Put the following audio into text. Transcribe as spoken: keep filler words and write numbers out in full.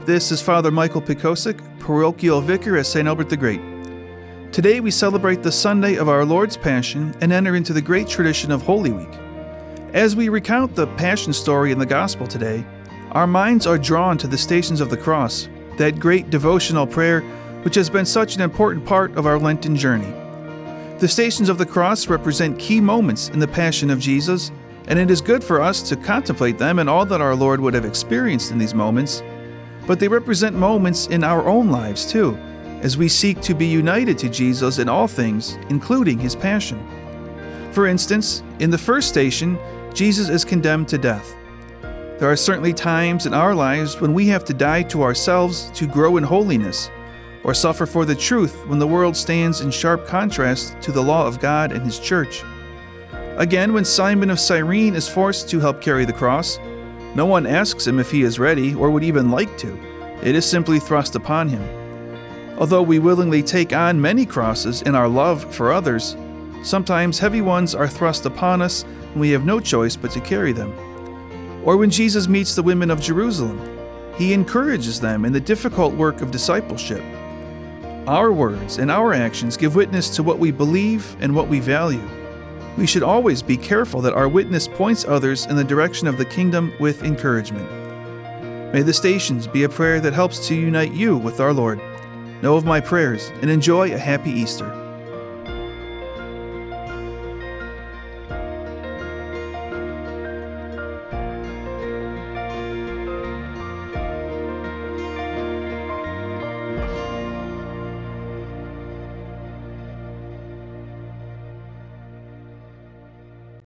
This is Father Michael Pikosik, Parochial Vicar at Saint Albert the Great. Today we celebrate the Sunday of our Lord's Passion and enter into the great tradition of Holy Week. As we recount the Passion story in the Gospel today, our minds are drawn to the Stations of the Cross, that great devotional prayer which has been such an important part of our Lenten journey. The Stations of the Cross represent key moments in the Passion of Jesus, and it is good for us to contemplate them and all that our Lord would have experienced in these moments, but they represent moments in our own lives too, as we seek to be united to Jesus in all things, including His Passion. For instance, in the first station, Jesus is condemned to death. There are certainly times in our lives when we have to die to ourselves to grow in holiness, or suffer for the truth when the world stands in sharp contrast to the law of God and His Church. Again, when Simon of Cyrene is forced to help carry the cross, no one asks him if he is ready or would even like to. It is simply thrust upon him. Although we willingly take on many crosses in our love for others, sometimes heavy ones are thrust upon us and we have no choice but to carry them. Or when Jesus meets the women of Jerusalem, He encourages them in the difficult work of discipleship. Our words and our actions give witness to what we believe and what we value. We should always be careful that our witness points others in the direction of the kingdom with encouragement. May the Stations be a prayer that helps to unite you with our Lord. Know of my prayers and enjoy a happy Easter.